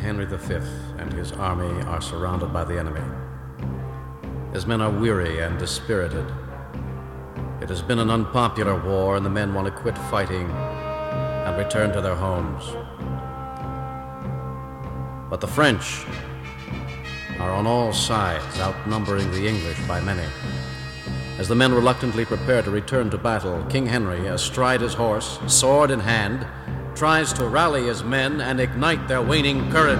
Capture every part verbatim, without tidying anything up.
Henry the Fifth and his army are surrounded by the enemy. His men are weary and dispirited. It has been an unpopular war, and the men want to quit fighting and return to their homes. But the French are on all sides, outnumbering the English by many. As the men reluctantly prepare to return to battle, King Henry, astride his horse, sword in hand, tries to rally his men and ignite their waning courage.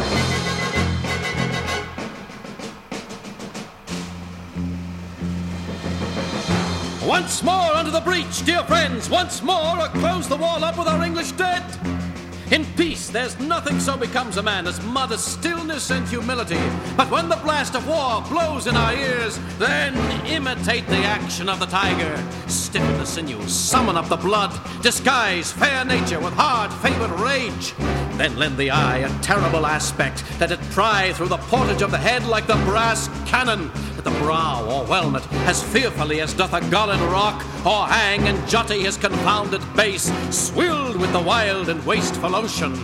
Once more under the breach, dear friends, once more, or close the wall up with our English dead. In peace, there's nothing so becomes a man as modest stillness and humility. But when the blast of war blows in our ears, then imitate the action of the tiger. Stiffen the sinews, summon up the blood, disguise fair nature with hard-favored rage. Then lend the eye a terrible aspect, that it pry through the portage of the head like the brass cannon, that the brow o'erwhelm it as fearfully as doth a Golden rock, or hang and jutty his confounded base, swilled with the wild and wasteful ocean.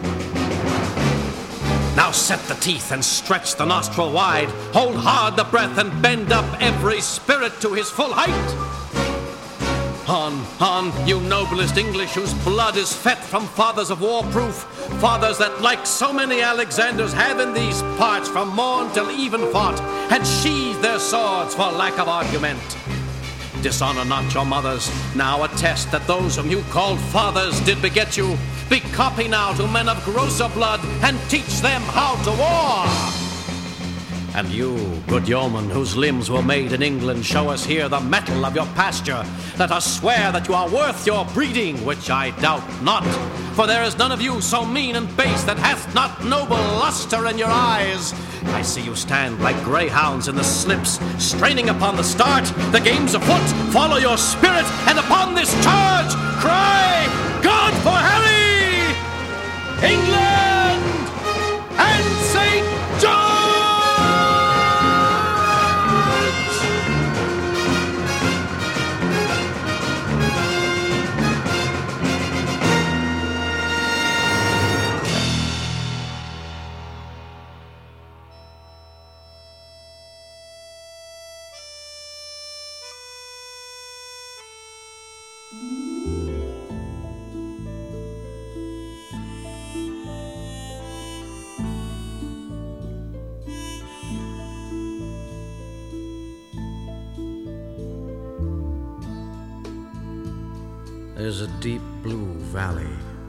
Now set the teeth and stretch the nostril wide, hold hard the breath and bend up every spirit to his full height. On, on, you noblest English, whose blood is fet from fathers of war-proof, fathers that, like so many Alexanders, have in these parts from morn till even fought, had sheathed their swords for lack of argument. Dishonor not your mothers, now attest that those whom you called fathers did beget you. Be copy now to men of grosser blood, and teach them how to war. And you, good yeoman, whose limbs were made in England, show us here the mettle of your pasture. Let us swear that you are worth your breeding, which I doubt not. For there is none of you so mean and base that hath not noble luster in your eyes. I see you stand like greyhounds in the slips, straining upon the start. The game's afoot, follow your spirit, and upon this charge, cry, God for Harry, England, and Saint George! There's a deep blue valley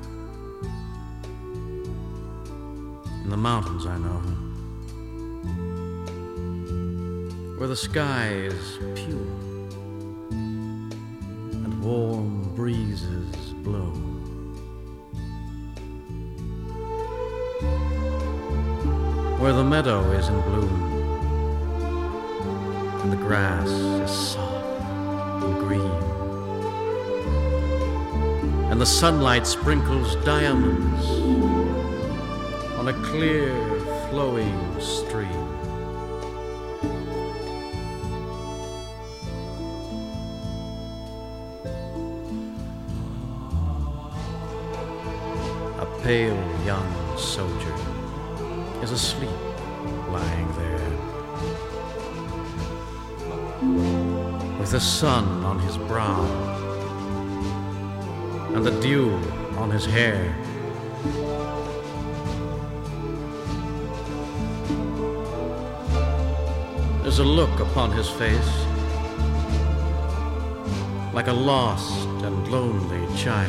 in the mountains, I know, where the sky is pure and warm breezes blow. Where the meadow is in bloom and the grass is soft and green, and the sunlight sprinkles diamonds on a clear, flowing stream. A pale young soldier is asleep lying there, with the sun on his brow and the dew on his hair. There's a look upon his face like a lost and lonely child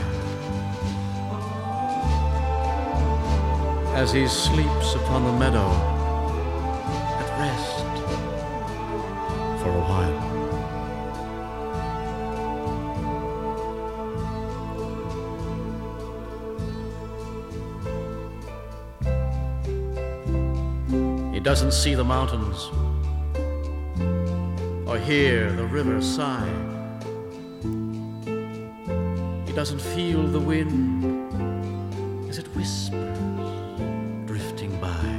as he sleeps upon the meadow at rest for a while. He doesn't see the mountains or hear the river sigh. He doesn't feel the wind as it whispers, drifting by.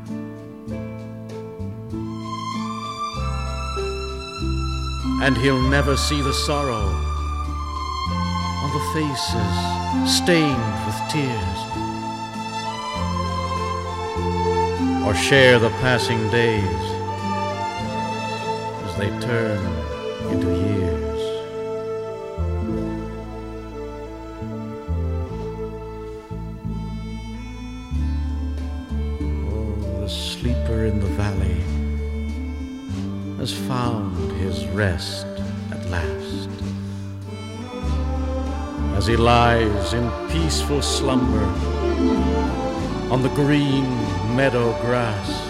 And he'll never see the sorrow on the faces stained with tears or share the passing days as they turn into years. Oh, the sleeper in the valley has found his rest at last, as he lies in peaceful slumber on the green meadow grass.